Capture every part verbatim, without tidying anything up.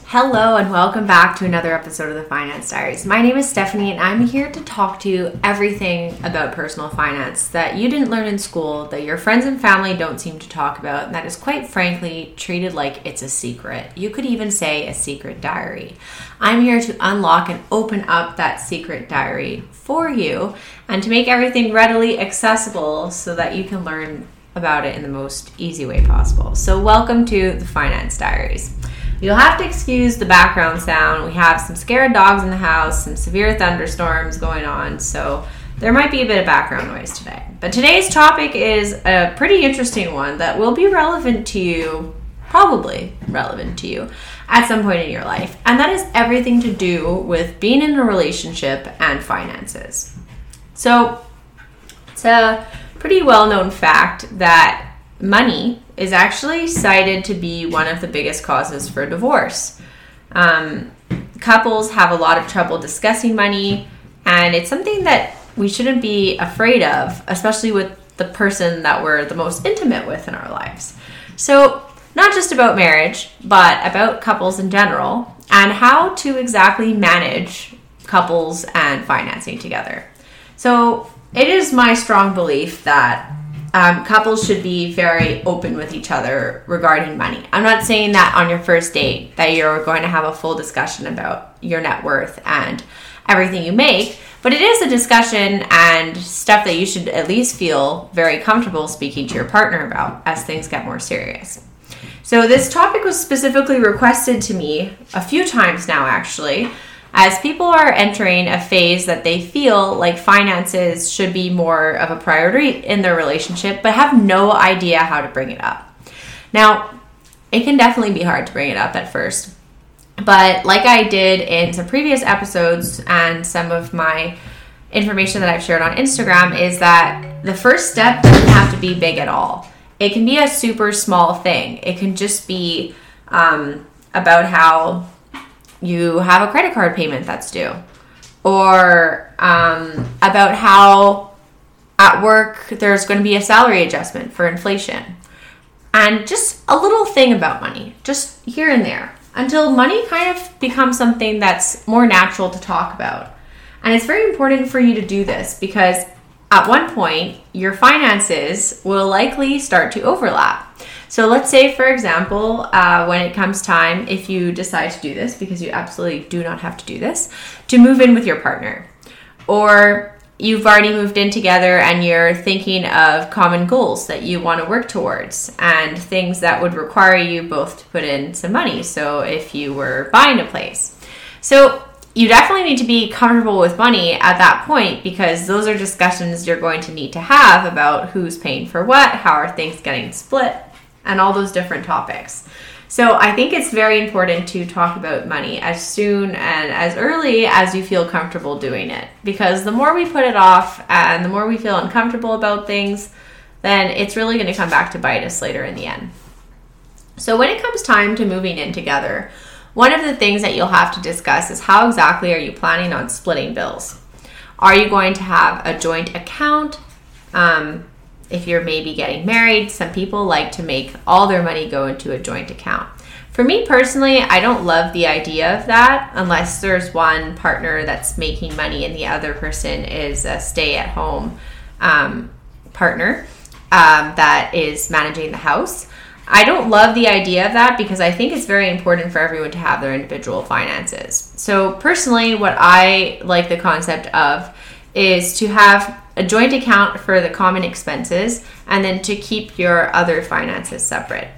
Hello and welcome back to another episode of the Finance Diaries. My name is Stephanie and I'm here to talk to you everything about personal finance that you didn't learn in school, that your friends and family don't seem to talk about, and that is quite frankly treated like it's a secret. You could even say a secret diary. I'm here to unlock and open up that secret diary for you and to make everything readily accessible so that you can learn about it in the most easy way possible. So welcome to the Finance Diaries. You'll have to excuse the background sound. We have some scared dogs in the house, some severe thunderstorms going on, so there might be a bit of background noise today. But today's topic is a pretty interesting one that will be relevant to you, probably relevant to you, at some point in your life. And that is everything to do with being in a relationship and finances. So it's a pretty well-known fact that money is actually cited to be one of the biggest causes for divorce. Um, couples have a lot of trouble discussing money, and it's something that we shouldn't be afraid of, especially with the person that we're the most intimate with in our lives. So not just about marriage, but about couples in general, and how to exactly manage couples and financing together. So it is my strong belief that Um, couples should be very open with each other regarding money. I'm not saying that on your first date that you're going to have a full discussion about your net worth and everything you make, but it is a discussion and stuff that you should at least feel very comfortable speaking to your partner about as things get more serious. So this topic was specifically requested to me a few times now, actually, as people are entering a phase that they feel like finances should be more of a priority in their relationship, but have no idea how to bring it up. Now, it can definitely be hard to bring it up at first, but like I did in some previous episodes and some of my information that I've shared on Instagram, is that the first step doesn't have to be big at all. It can be a super small thing. It can just be um, about how you have a credit card payment that's due, or um, about how at work there's going to be a salary adjustment for inflation, and just a little thing about money, just here and there, until money kind of becomes something that's more natural to talk about. And it's very important for you to do this because at one point your finances will likely start to overlap. So let's say, for example, uh, when it comes time, if you decide to do this, because you absolutely do not have to do this, to move in with your partner, or you've already moved in together and you're thinking of common goals that you want to work towards and things that would require you both to put in some money. So if you were buying a place. So you definitely need to be comfortable with money at that point, because those are discussions you're going to need to have about who's paying for what, how are things getting split, and all those different topics. So I think it's very important to talk about money as soon and as early as you feel comfortable doing it. Because the more we put it off and the more we feel uncomfortable about things, then it's really going to come back to bite us later in the end. So when it comes time to moving in together, one of the things that you'll have to discuss is how exactly are you planning on splitting bills? Are you going to have a joint account? Um, If you're maybe getting married, some people like to make all their money go into a joint account. For me personally, I don't love the idea of that unless there's one partner that's making money and the other person is a stay-at-home um, partner um, that is managing the house. I don't love the idea of that because I think it's very important for everyone to have their individual finances. So personally, what I like the concept of is to have a joint account for the common expenses and then to keep your other finances separate.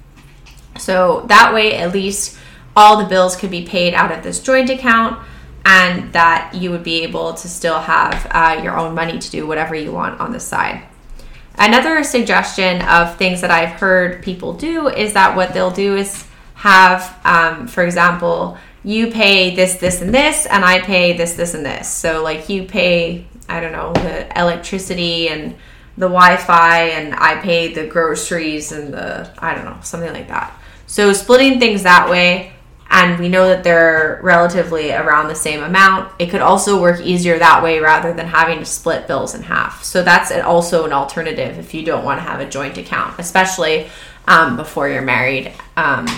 So that way, at least all the bills could be paid out of this joint account, and that you would be able to still have uh, your own money to do whatever you want on the side. Another suggestion of things that I've heard people do is that what they'll do is have, um, for example, you pay this, this, and this, and I pay this, this, and this. So like you pay, I don't know, the electricity and the Wi-Fi, and I pay the groceries and the, I don't know, something like that. So splitting things that way, and we know that they're relatively around the same amount. It could also work easier that way rather than having to split bills in half. So that's also an alternative if you don't want to have a joint account, especially um, before you're married. Um,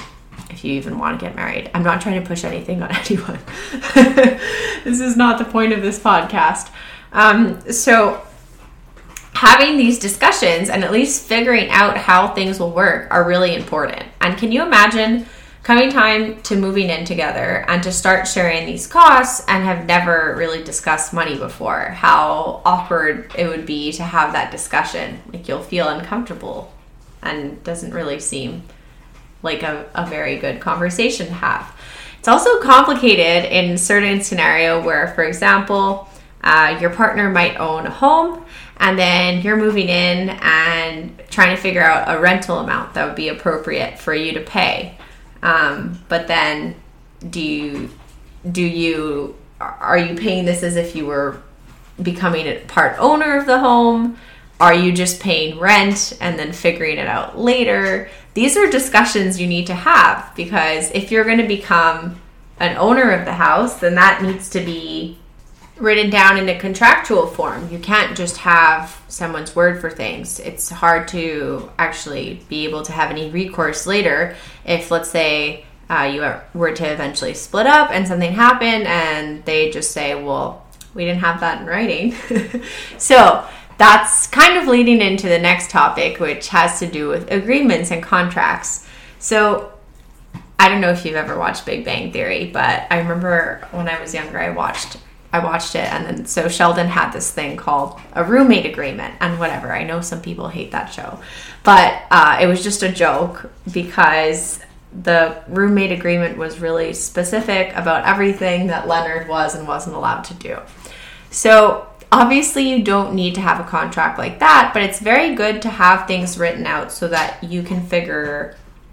if you even want to get married. I'm not trying to push anything on anyone. This is not the point of this podcast. Um, so having these discussions and at least figuring out how things will work are really important. And can you imagine coming time to moving in together and to start sharing these costs and have never really discussed money before? How awkward it would be to have that discussion. Like, you'll feel uncomfortable and doesn't really seem like a, a very good conversation to have. It's also complicated in certain scenario where, for example, uh, your partner might own a home and then you're moving in and trying to figure out a rental amount that would be appropriate for you to pay. Um, but then do you, do you, are you paying this as if you were becoming a part owner of the home? Are you just paying rent and then figuring it out later? These are discussions you need to have, because if you're going to become an owner of the house, then that needs to be written down in a contractual form. You can't just have someone's word for things. It's hard to actually be able to have any recourse later if, let's say, uh, you were to eventually split up and something happened and they just say, well, we didn't have that in writing. So that's kind of leading into the next topic, which has to do with agreements and contracts. So I don't know if you've ever watched Big Bang Theory, but I remember when I was younger, I watched I watched it, and then so Sheldon had this thing called a roommate agreement, and whatever. I know some people hate that show, but uh, it was just a joke because the roommate agreement was really specific about everything that Leonard was and wasn't allowed to do. So obviously you don't need to have a contract like that, but it's very good to have things written out so that you can figure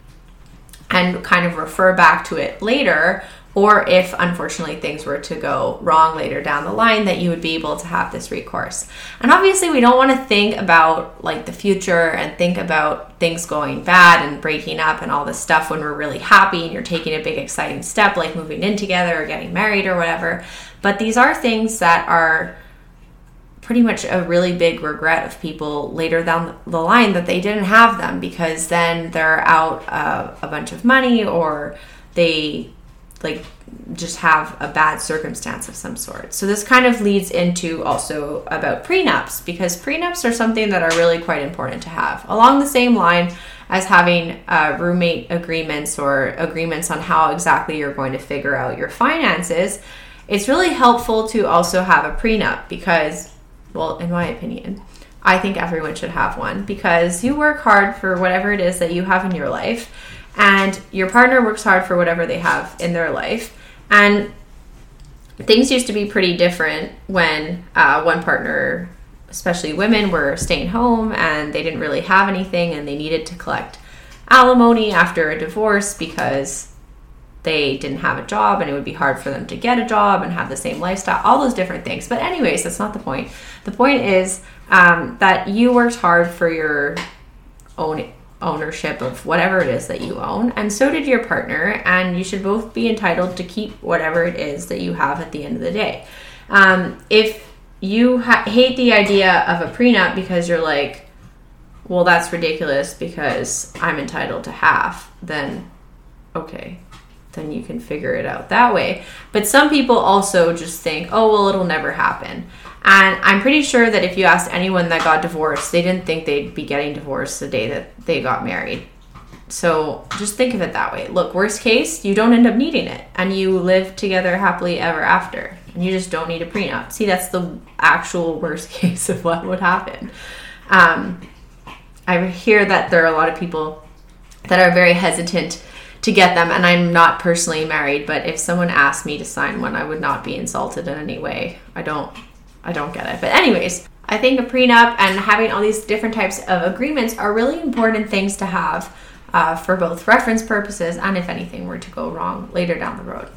and kind of refer back to it later, or if unfortunately things were to go wrong later down the line, that you would be able to have this recourse. And obviously we don't want to think about like the future and think about things going bad and breaking up and all this stuff when we're really happy and you're taking a big exciting step like moving in together or getting married or whatever. But these are things that are pretty much a really big regret of people later down the line, that they didn't have them because then they're out uh, a bunch of money, or they like just have a bad circumstance of some sort. So this kind of leads into also about prenups, because prenups are something that are really quite important to have, along the same line as having uh, roommate agreements or agreements on how exactly you're going to figure out your finances. It's really helpful to also have a prenup because, well, in my opinion, I think everyone should have one, because you work hard for whatever it is that you have in your life, and your partner works hard for whatever they have in their life. And things used to be pretty different when uh, one partner, especially women, were staying home and they didn't really have anything and they needed to collect alimony after a divorce because they didn't have a job and it would be hard for them to get a job and have the same lifestyle, all those different things. But anyways, that's not the point. The point is um, that you worked hard for your own ownership of whatever it is that you own, and so did your partner, and you should both be entitled to keep whatever it is that you have at the end of the day. Um, if you ha- hate the idea of a prenup because you're like, well, that's ridiculous because I'm entitled to half, then okay, then you can figure it out that way. But some people also just think, oh, well, it'll never happen. And I'm pretty sure that if you asked anyone that got divorced, they didn't think they'd be getting divorced the day that they got married. So just think of it that way. Look, worst case, you don't end up needing it and you live together happily ever after. And you just don't need a prenup. See, that's the actual worst case of what would happen. Um, I hear that there are a lot of people that are very hesitant to get them, and I'm not personally married, but if someone asked me to sign one, I would not be insulted in any way. I don't I don't get it. But anyways, I think a prenup and having all these different types of agreements are really important things to have uh, for both reference purposes and if anything were to go wrong later down the road.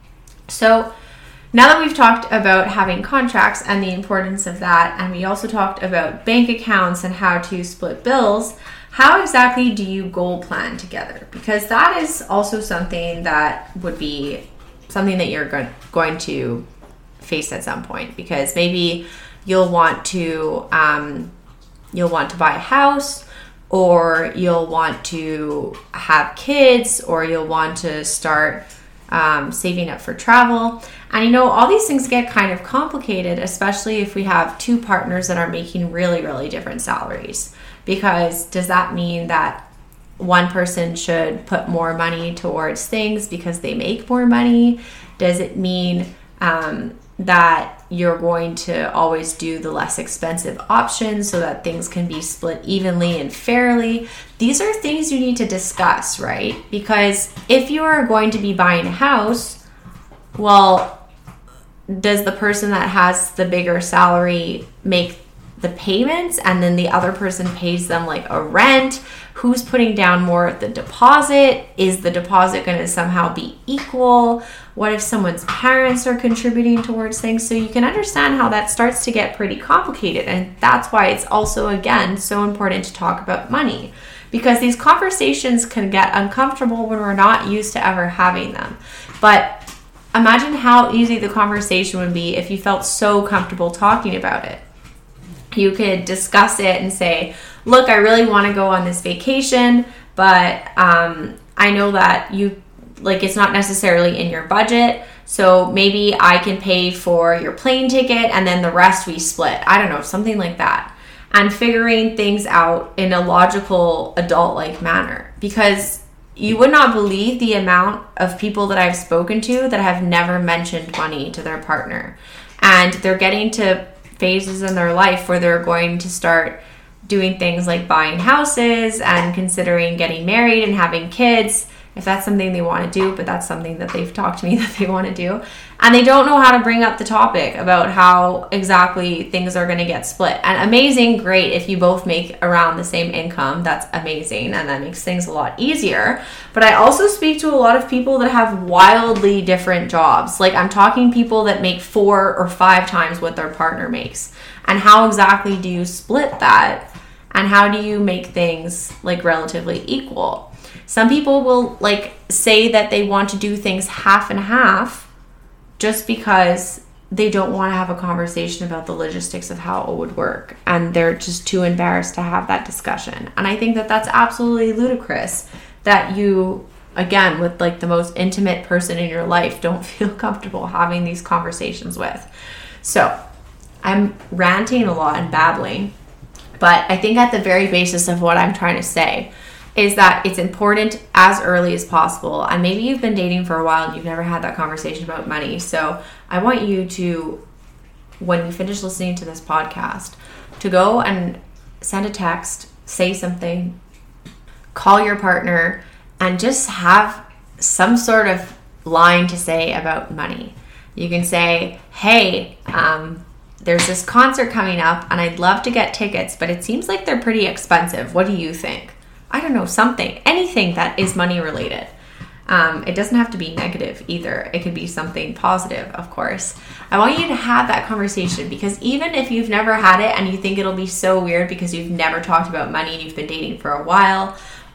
So now that we've talked about having contracts and the importance of that, and we also talked about bank accounts and how to split bills, how exactly do you goal plan together? Because that is also something that would be something that you're go- going to face at some point, because maybe you'll want to um, you'll want to buy a house, or you'll want to have kids, or you'll want to start um, saving up for travel. And you know, all these things get kind of complicated, especially if we have two partners that are making really, really different salaries. Because does that mean that one person should put more money towards things because they make more money? Does it mean um, that you're going to always do the less expensive option so that things can be split evenly and fairly? These are things you need to discuss, right? Because if you are going to be buying a house, well, does the person that has the bigger salary make the payments and then the other person pays them like a rent? Who's putting down more of the deposit? Is the deposit going to somehow be equal? What if someone's parents are contributing towards things? So you can understand how that starts to get pretty complicated. And that's why it's also, again, so important to talk about money, because these conversations can get uncomfortable when we're not used to ever having them. But imagine how easy the conversation would be if you felt so comfortable talking about it. You could discuss it and say, look, I really want to go on this vacation, but um, I know that you, like, it's not necessarily in your budget, so maybe I can pay for your plane ticket and then the rest we split. I don't know, something like that. And figuring things out in a logical, adult-like manner. Because you would not believe the amount of people that I've spoken to that have never mentioned money to their partner. And they're getting to phases in their life where they're going to start doing things like buying houses and considering getting married and having kids, if that's something they want to do, but that's something that they've talked to me that they want to do. And they don't know how to bring up the topic about how exactly things are going to get split. And amazing, great, if you both make around the same income, that's amazing, and that makes things a lot easier. But I also speak to a lot of people that have wildly different jobs. Like, I'm talking people that make four or five times what their partner makes. And how exactly do you split that? And how do you make things like relatively equal? Some people will like say that they want to do things half and half just because they don't want to have a conversation about the logistics of how it would work. And they're just too embarrassed to have that discussion. And I think that that's absolutely ludicrous that you, again, with like the most intimate person in your life, don't feel comfortable having these conversations with. So I'm ranting a lot and babbling. But I think at the very basis of what I'm trying to say is that it's important as early as possible. And maybe you've been dating for a while and you've never had that conversation about money. So I want you to, when you finish listening to this podcast, to go and send a text, say something, call your partner, and just have some sort of line to say about money. You can say, hey, um, there's this concert coming up and I'd love to get tickets, but it seems like they're pretty expensive. What do you think? I don't know, something, anything that is money related. Um, it doesn't have to be negative either. It could be something positive, of course. I want you to have that conversation, because even if you've never had it and you think it'll be so weird because you've never talked about money and you've been dating for a while,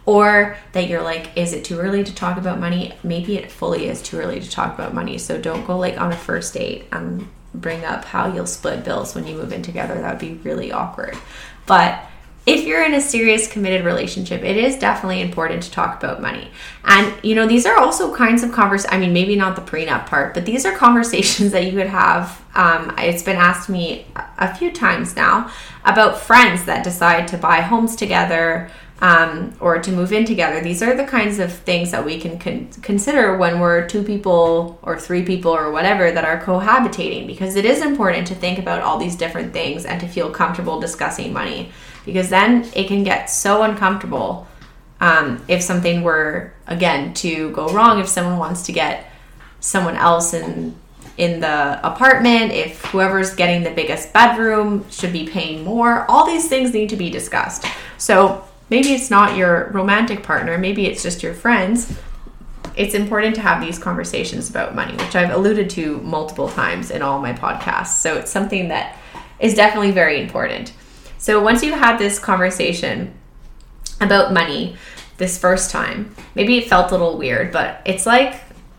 or that you're like, is it too early to talk about money? Maybe it fully is too early to talk about money. So don't go like on a first date and bring up how you'll split bills when you move in together. That would be really awkward. But if you're in a serious committed relationship, it is definitely important to talk about money. And, you know, these are also kinds of conversations. I mean, maybe not the prenup part, but these are conversations that you could have. Um, it's been asked me a few times now about friends that decide to buy homes together um, or to move in together. These are the kinds of things that we can con- consider when we're two people or three people or whatever that are cohabitating, because it is important to think about all these different things and to feel comfortable discussing money. Because then it can get so uncomfortable um, if something were, again, to go wrong, if someone wants to get someone else in in the apartment, if whoever's getting the biggest bedroom should be paying more. All these things need to be discussed. So maybe it's not your romantic partner, maybe it's just your friends. It's important to have these conversations about money, which I've alluded to multiple times in all my podcasts. So it's something that is definitely very important. So once you've had this conversation about money this first time, maybe it felt a little weird, but it's like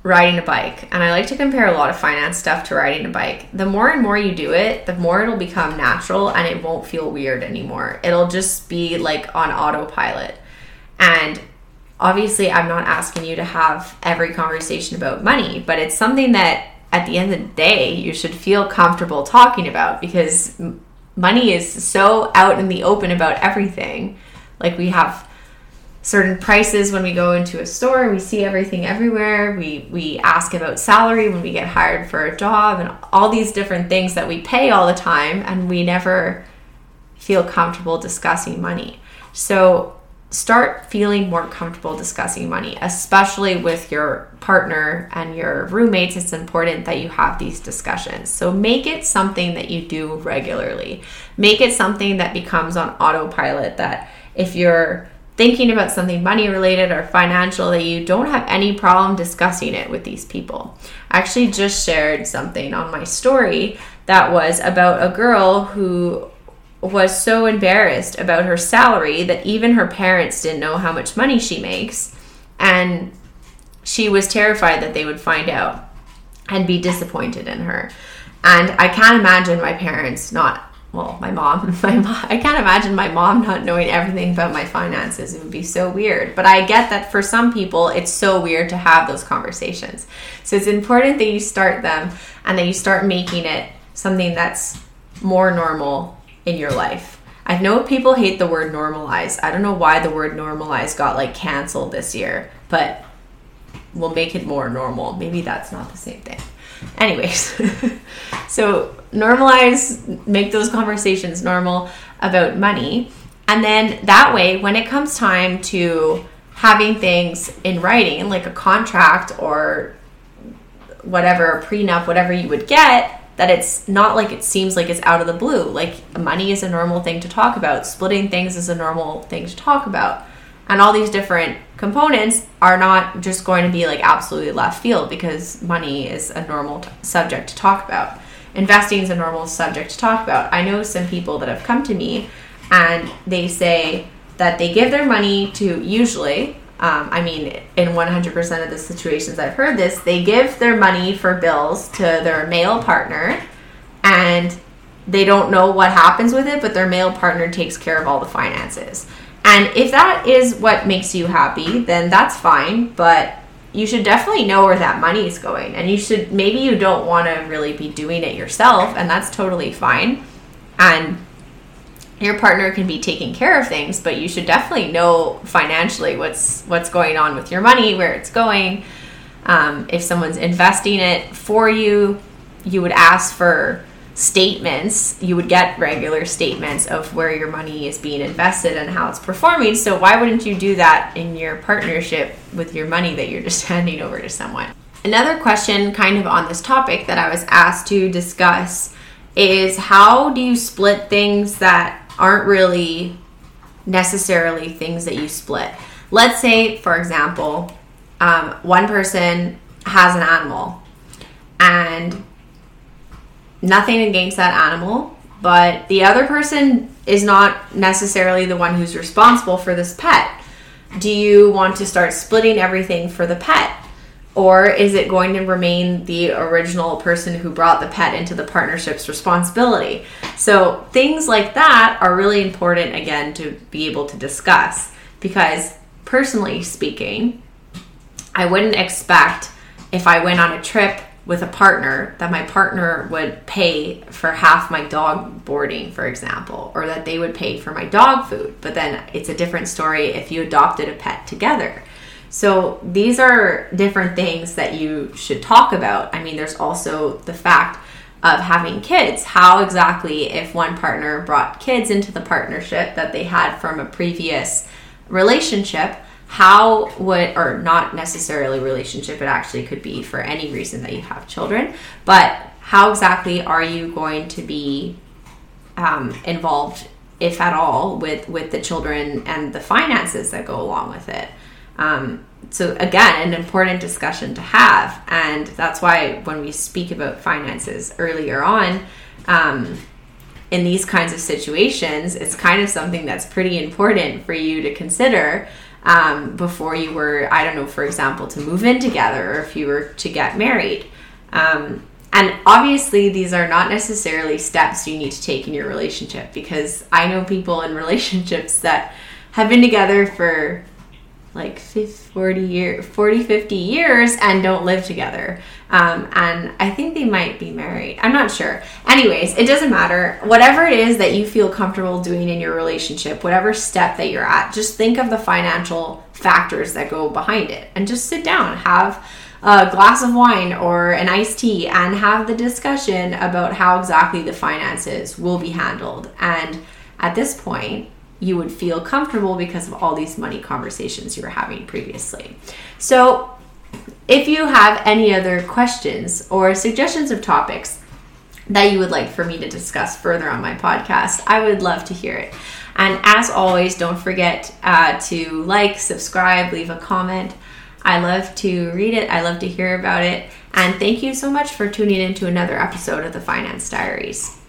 riding a bike, and I like to compare a lot of finance stuff to riding a bike. The more and more you do it, the more it'll become natural, and it won't feel weird anymore. It'll just be like on autopilot. And obviously, I'm not asking you to have every conversation about money, but it's something that at the end of the day, you should feel comfortable talking about, because money is so out in the open about everything. Like, we have certain prices when we go into a store, we see everything everywhere. We we ask about salary when we get hired for a job, and all these different things that we pay all the time, and we never feel comfortable discussing money. So start feeling more comfortable discussing money, especially with your partner and your roommates. It's important that you have these discussions. So make it something that you do regularly. Make it something that becomes on autopilot, that if you're thinking about something money related or financial, that you don't have any problem discussing it with these people. I actually just shared something on my story that was about a girl who was so embarrassed about her salary that even her parents didn't know how much money she makes, and she was terrified that they would find out and be disappointed in her. And I can't imagine my parents not Well, my mom, my mom, I can't imagine my mom not knowing everything about my finances. It would be so weird. But I get that for some people, it's so weird to have those conversations. So it's important that you start them, and that you start making it something that's more normal in your life. I know people hate the word normalize. I don't know why the word normalize got like canceled this year, but we'll make it more normal. Maybe that's not the same thing. Anyways, so normalize, make those conversations normal about money. And then that way, when it comes time to having things in writing, like a contract or whatever, a prenup, whatever you would get, that it's not like it seems like it's out of the blue. Like, money is a normal thing to talk about. Splitting things is a normal thing to talk about. And all these different components are not just going to be like absolutely left field, because money is a normal t- subject to talk about. Investing is a normal subject to talk about. I know some people that have come to me and they say that they give their money to, usually, um, I mean, in one hundred percent of the situations I've heard this, they give their money for bills to their male partner, and they don't know what happens with it, but their male partner takes care of all the finances. And if that is what makes you happy, then that's fine, but you should definitely know where that money is going. And you should, maybe you don't want to really be doing it yourself, and that's totally fine. And your partner can be taking care of things, but you should definitely know financially what's what's going on with your money, where it's going. Um, if someone's investing it for you, you would ask for statements. You would get regular statements of where your money is being invested and how it's performing. So why wouldn't you do that in your partnership with your money that you're just handing over to someone? Another question kind of on this topic that I was asked to discuss is, how do you split things that aren't really necessarily things that you split? Let's say, for example, um, one person has an animal, and nothing against that animal, but the other person is not necessarily the one who's responsible for this pet. Do you want to start splitting everything for the pet? Or is it going to remain the original person who brought the pet into the partnership's responsibility? So things like that are really important, again, to be able to discuss, because personally speaking, I wouldn't expect, if I went on a trip with a partner, that my partner would pay for half my dog boarding, for example, or that they would pay for my dog food. But then it's a different story if you adopted a pet together. So these are different things that you should talk about. I mean, there's also the fact of having kids. How exactly, if one partner brought kids into the partnership that they had from a previous relationship, how would, or not necessarily relationship, it actually could be for any reason that you have children, but how exactly are you going to be um, involved, if at all, with, with the children and the finances that go along with it? Um, so again, an important discussion to have. And that's why when we speak about finances earlier on, um, in these kinds of situations, it's kind of something that's pretty important for you to consider. um, before you were, I don't know, for example, to move in together, or if you were to get married. Um, and obviously, these are not necessarily steps you need to take in your relationship, because I know people in relationships that have been together for like forty years, forty, fifty years and don't live together. Um, and I think they might be married. I'm not sure. Anyways, it doesn't matter. Whatever it is that you feel comfortable doing in your relationship, whatever step that you're at, just think of the financial factors that go behind it, and just sit down, have a glass of wine or an iced tea, and have the discussion about how exactly the finances will be handled. And at this point, you would feel comfortable because of all these money conversations you were having previously. So if you have any other questions or suggestions of topics that you would like for me to discuss further on my podcast, I would love to hear it. And as always, don't forget uh, to like, subscribe, leave a comment. I love to read it. I love to hear about it. And thank you so much for tuning in to another episode of the Finance Diaries.